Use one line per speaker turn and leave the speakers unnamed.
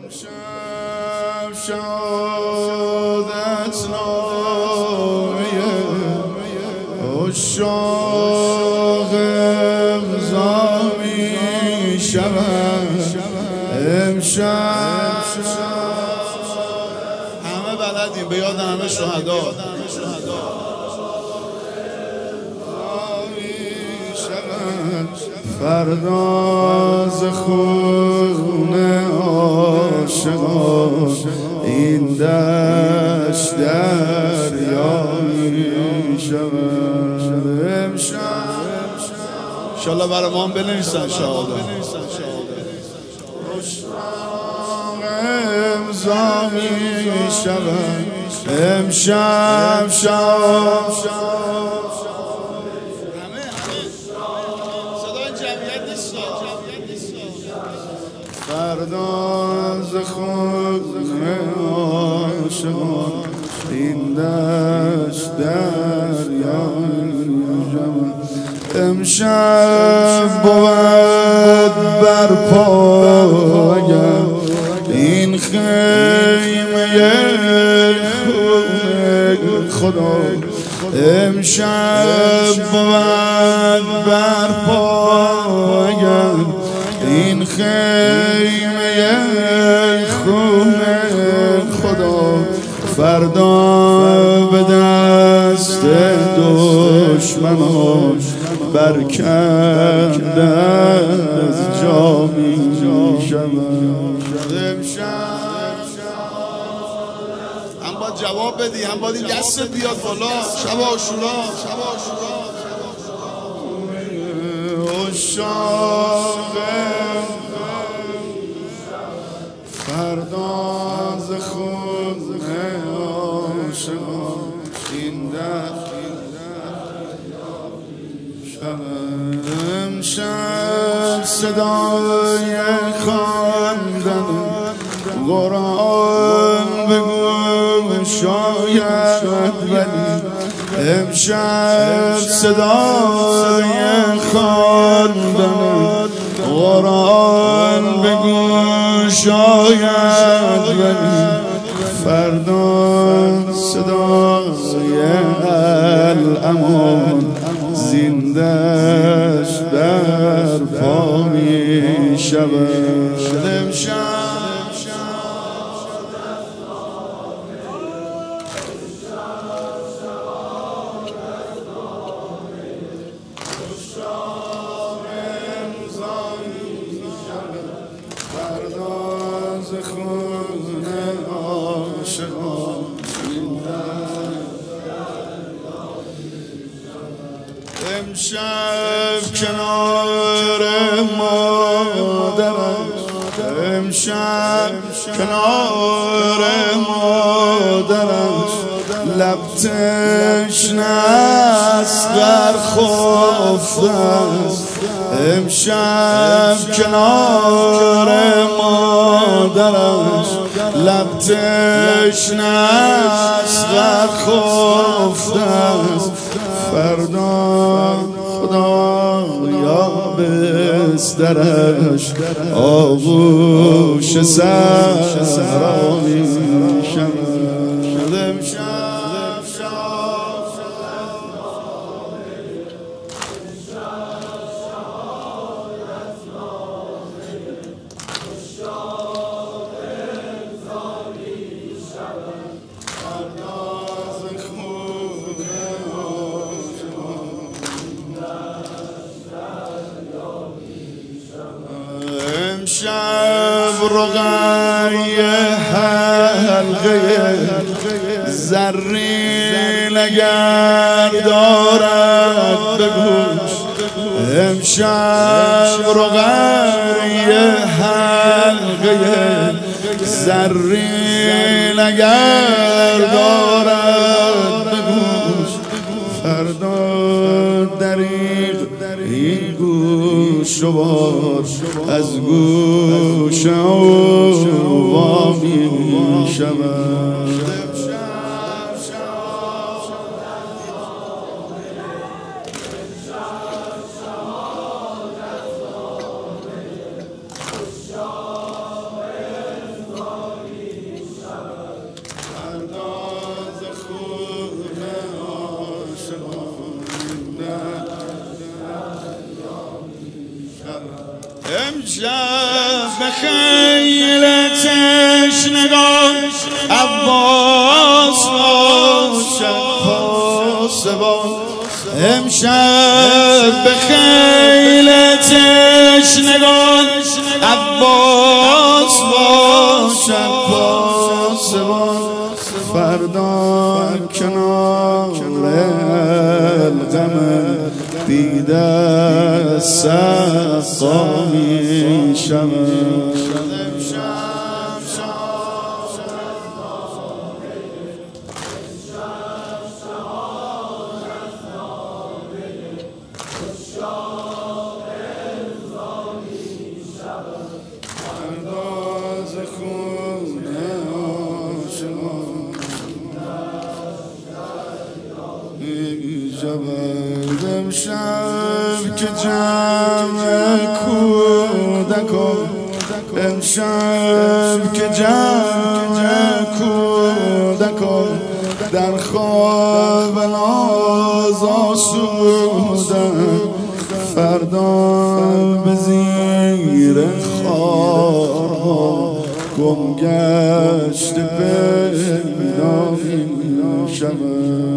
امشب شهادتنامه عشاق امضا می شود. امشب همه بلدیم به یاد همه شهدا فردا ز خون عاشقان این دشت دریا می شود. امشب انشالله برای ما هم بنویسن شهادا امضا می شود. امشب فردا ز خون عاشقان این دشت دریا جمع. امشب بود برپا اگر این خیمه خون خدا. امشب بود برپا اگر این خیمه خون خدا. فردا به دست دشمنان برکنده از جا می شود. هم باید جواب بدی، هم باید این دستت بیاد بالا. شب عاشورا عشاق فردا ز خون عاشقان این امشب صدای خواندن قرآن بگو شاید ولی. امشب صدای خواندن قرآن بگو شاید ولی. فردا صدای الامان زندش در پا می شود. امشب کنار مادرش امشب کنار مادرش لب تشنه است در خفته است. امشب کنار مادرش لب تشنه است در خفته است. فردا خدایا بسترش آغوش صحرا می شود. امشب رقیه حلقه زرین اگر دارد به گوش. امشب رقیه حلقه زرین اگر دارد به گوش. فردا دریغ این گوش و بار از گوش او می شود. خیل تشنگان عباس باشد پاسبان امشب به خیل تشنگان عباس باشد پاسبان فردا کنار القمر دیده سقا می شود امشب که جمع کودکان امشب که جمع کودکان در خواب ناز آسودن فردا به زیر خارها گم گشته پیدا می شود